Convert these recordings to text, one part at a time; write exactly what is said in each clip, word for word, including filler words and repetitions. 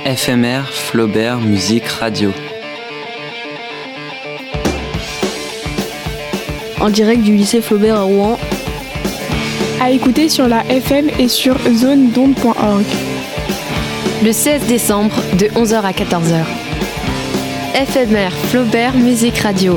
F M R, Flaubert, musique, radio. En direct du lycée Flaubert à Rouen. À écouter sur la F M et sur zone d'onde point org. Le seize décembre, de onze heures à quatorze heures. F M R, Flaubert, musique, radio.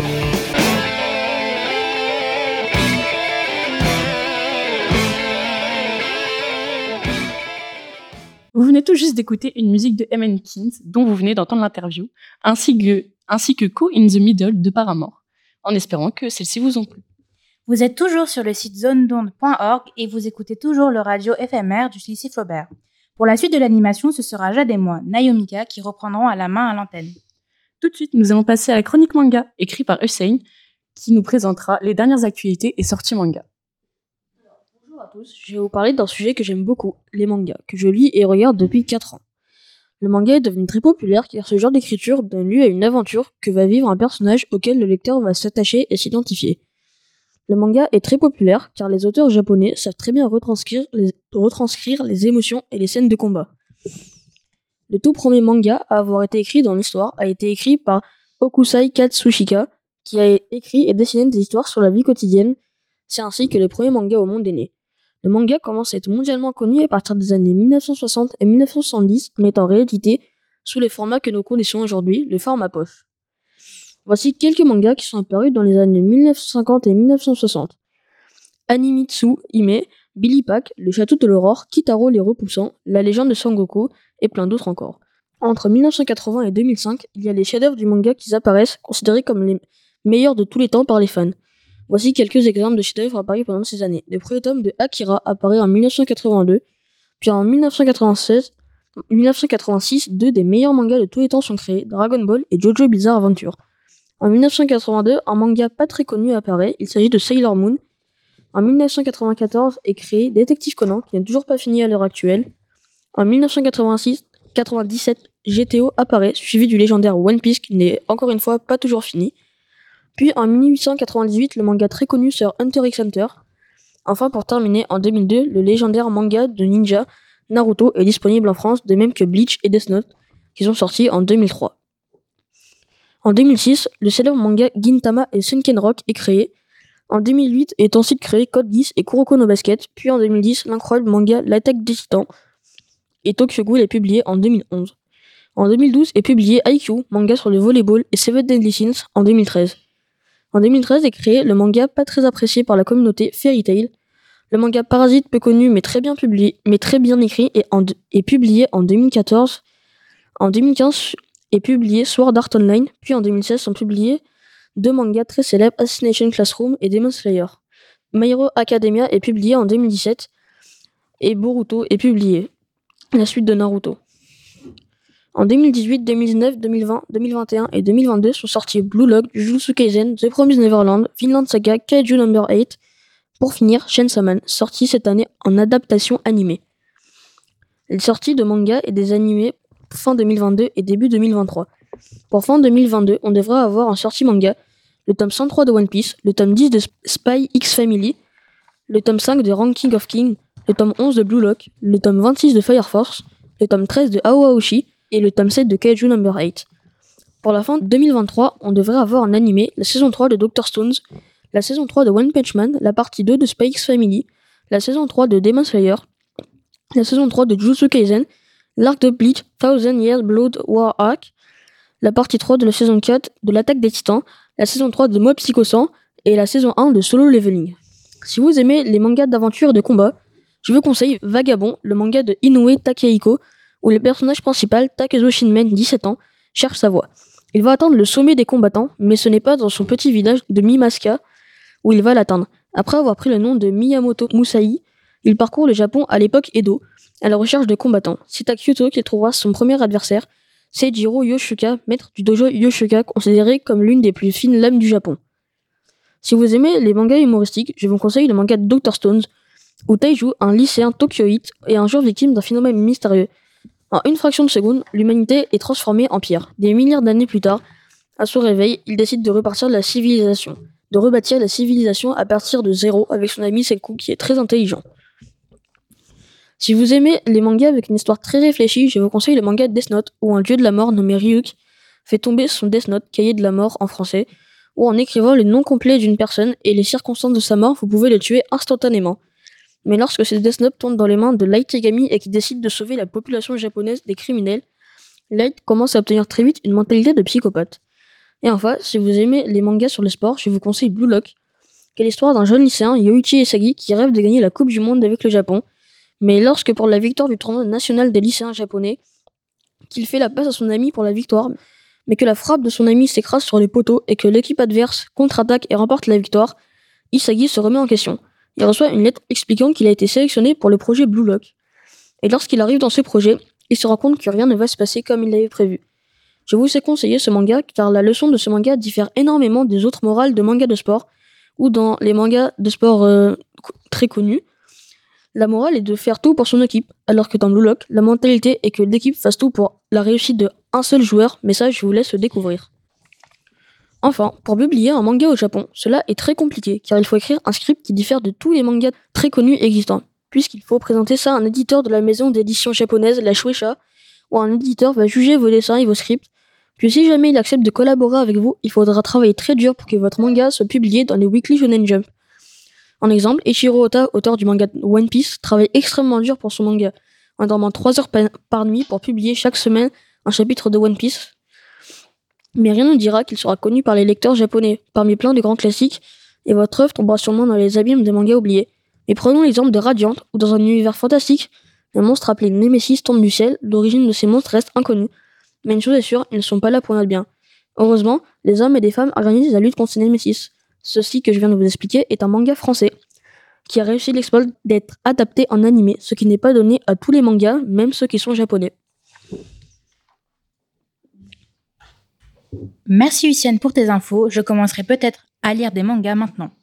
Vous venez tout juste d'écouter une musique de Emma Kins, dont vous venez d'entendre l'interview, ainsi que, ainsi que Co in the Middle de Paramore, en espérant que celles-ci vous ont plu. Vous êtes toujours sur le site zone d'onde point org et vous écoutez toujours le radio F M R du lycée Flaubert. Pour la suite de l'animation, ce sera Jade et moi, Nayomika, qui reprendront à la main à l'antenne. Tout de suite, nous allons passer à la chronique manga, écrite par Hussein, qui nous présentera les dernières actualités et sorties manga. Bonjour à tous, je vais vous parler d'un sujet que j'aime beaucoup, les mangas, que je lis et regarde depuis quatre ans. Le manga est devenu très populaire car ce genre d'écriture donne lieu à une aventure que va vivre un personnage auquel le lecteur va s'attacher et s'identifier. Le manga est très populaire car les auteurs japonais savent très bien retranscrire les, retranscrire les émotions et les scènes de combat. Le tout premier manga à avoir été écrit dans l'histoire a été écrit par Hokusai Katsushika, qui a écrit et dessiné des histoires sur la vie quotidienne. C'est ainsi que le premier manga au monde est né. Le manga commence à être mondialement connu à partir des années mille neuf cent soixante et mille neuf cent soixante-dix, mais en réalité sous les formats que nous connaissons aujourd'hui, le format poche. Voici quelques mangas qui sont apparus dans les années mille neuf cent cinquante et mille neuf cent soixante. Animitsu Hime, Billy Pack, Le Château de l'Aurore, Kitaro les Repoussants, La Légende de Sangoku, et plein d'autres encore. Entre mille neuf cent quatre-vingts et deux mille cinq, il y a les chefs-d'œuvre du manga qui apparaissent, considérés comme les meilleurs de tous les temps par les fans. Voici quelques exemples de chefs-d'œuvre apparus pendant ces années. Le premier tome de Akira apparaît en mille neuf cent quatre-vingt-deux, puis en mille neuf cent quatre-vingt-seize, mille neuf cent quatre-vingt-six, deux des meilleurs mangas de tous les temps sont créés, Dragon Ball et JoJo Bizarre Adventure. En mille neuf cent quatre-vingt-deux, un manga pas très connu apparaît, il s'agit de Sailor Moon. En mille neuf cent quatre-vingt-quatorze est créé Détective Conan, qui n'est toujours pas fini à l'heure actuelle. En mille neuf cent quatre-vingt-six quatre-vingt-dix-sept, G T O apparaît, suivi du légendaire One Piece, qui n'est encore une fois pas toujours fini. Puis en mille huit cent quatre-vingt-dix-huit, le manga très connu sur Hunter x Hunter. Enfin, pour terminer, en deux mille deux, le légendaire manga de ninja Naruto est disponible en France, de même que Bleach et Death Note, qui sont sortis en deux mille trois. En deux mille six, le célèbre manga Gintama et Sunken Rock est créé. En deux mille huit est ensuite créé Code Geass et Kuroko no Basket, puis en deux mille dix, l'incroyable manga L'attaque des titans, et Tokyo Ghoul est publié en deux mille onze. En deux mille douze est publié Haikyuu, manga sur le volleyball, et Seven Deadly Sins en deux mille treize. En deux mille treize est créé le manga pas très apprécié par la communauté Fairy Tail. Le manga Parasite, peu connu mais très bien publié, mais très bien écrit, est, en, est publié en deux mille quatorze. En deux mille quinze est publié Sword Art Online, puis en deux mille seize sont publiés deux mangas très célèbres, Assassination Classroom et Demon Slayer. My Hero Academia est publié en deux mille dix-sept et Boruto est publié, la suite de Naruto. En deux mille dix-huit, deux mille dix-neuf, deux mille vingt, deux mille vingt et un et deux mille vingt-deux sont sortis Blue Lock, Jujutsu Kaisen, The Promised Neverland, Vinland Saga, Kaiju Number huit. Pour finir, Chainsaw Man, sorti cette année en adaptation animée. Les sorties de mangas et des animés fin deux mille vingt-deux et début deux mille vingt-trois. Pour fin deux mille vingt-deux, on devrait avoir en sortie manga le tome cent trois de One Piece, le tome dix de Spy X Family, le tome cinq de Ranking of Kings, le tome onze de Blue Lock, le tome vingt-six de Fire Force, le tome treize de Aoaoshi et le tome sept de Kaiju Number huit. Pour la fin deux mille vingt-trois, on devrait avoir en animé la saison trois de Doctor Stones, la saison trois de One Punch Man, la partie deux de Spy X Family, la saison trois de Demon Slayer, la saison trois de Jujutsu Kaisen, l'arc de Bleach, Thousand Years Blood War Arc, la partie trois de la saison quatre de l'Attaque des Titans, la saison trois de Mob Psycho cent et la saison un de Solo Leveling. Si vous aimez les mangas d'aventure et de combat, je vous conseille Vagabond, le manga de Inoue Takehiko, où le personnage principal, Takezo Shinmen, dix-sept ans, cherche sa voie. Il va atteindre le sommet des combattants, mais ce n'est pas dans son petit village de Mimasuka où il va l'atteindre. Après avoir pris le nom de Miyamoto Musashi, il parcourt le Japon à l'époque Edo, à la recherche de combattants. C'est à Kyoto qu'il trouvera son premier adversaire, Seijiro Yoshioka, maître du dojo Yoshioka, considéré comme l'une des plus fines lames du Japon. Si vous aimez les mangas humoristiques, je vous conseille le manga Doctor Stones, où Taiju, un lycéen tokyoïte, est un jour victime d'un phénomène mystérieux. En une fraction de seconde, l'humanité est transformée en pierre. Des milliards d'années plus tard, à son réveil, il décide de repartir de la civilisation, de rebâtir la civilisation à partir de zéro avec son ami Senku qui est très intelligent. Si vous aimez les mangas avec une histoire très réfléchie, je vous conseille le manga Death Note, où un dieu de la mort nommé Ryuk fait tomber son Death Note, cahier de la mort en français, où en écrivant le nom complet d'une personne et les circonstances de sa mort, vous pouvez le tuer instantanément. Mais lorsque ce Death Note tombe dans les mains de Light Yagami et qui décide de sauver la population japonaise des criminels, Light commence à obtenir très vite une mentalité de psychopathe. Et enfin, si vous aimez les mangas sur le sport, je vous conseille Blue Lock, qui est l'histoire d'un jeune lycéen, Yoichi Esagi, qui rêve de gagner la Coupe du Monde avec le Japon, mais lorsque pour la victoire du tournoi national des lycéens japonais, qu'il fait la passe à son ami pour la victoire, mais que la frappe de son ami s'écrase sur les poteaux et que l'équipe adverse contre-attaque et remporte la victoire, Isagi se remet en question. Il reçoit une lettre expliquant qu'il a été sélectionné pour le projet Blue Lock. Et lorsqu'il arrive dans ce projet, il se rend compte que rien ne va se passer comme il l'avait prévu. Je vous ai conseillé ce manga car la leçon de ce manga diffère énormément des autres morales de mangas de sport ou dans les mangas de sport euh, très connus. La morale est de faire tout pour son équipe, alors que dans Blue Lock, la mentalité est que l'équipe fasse tout pour la réussite de un seul joueur, mais ça je vous laisse le découvrir. Enfin, pour publier un manga au Japon, cela est très compliqué car il faut écrire un script qui diffère de tous les mangas très connus existants, puisqu'il faut présenter ça à un éditeur de la maison d'édition japonaise, la Shueisha, où un éditeur va juger vos dessins et vos scripts. Puis si jamais il accepte de collaborer avec vous, il faudra travailler très dur pour que votre manga soit publié dans les Weekly Shonen Jump. En exemple, Eiichiro Oda, auteur du manga One Piece, travaille extrêmement dur pour son manga, en dormant trois heures par nuit pour publier chaque semaine un chapitre de One Piece. Mais rien ne dira qu'il sera connu par les lecteurs japonais, parmi plein de grands classiques, et votre œuvre tombera sûrement dans les abîmes des mangas oubliés. Mais prenons l'exemple de Radiant, où dans un univers fantastique, un monstre appelé Nemesis tombe du ciel, l'origine de ces monstres reste inconnue. Mais une chose est sûre, ils ne sont pas là pour notre bien. Heureusement, les hommes et des femmes organisent la lutte contre ces Nemesis. Ceci que je viens de vous expliquer est un manga français, qui a réussi l'exploit d'être adapté en animé, ce qui n'est pas donné à tous les mangas, même ceux qui sont japonais. Merci Lucienne pour tes infos, je commencerai peut-être à lire des mangas maintenant.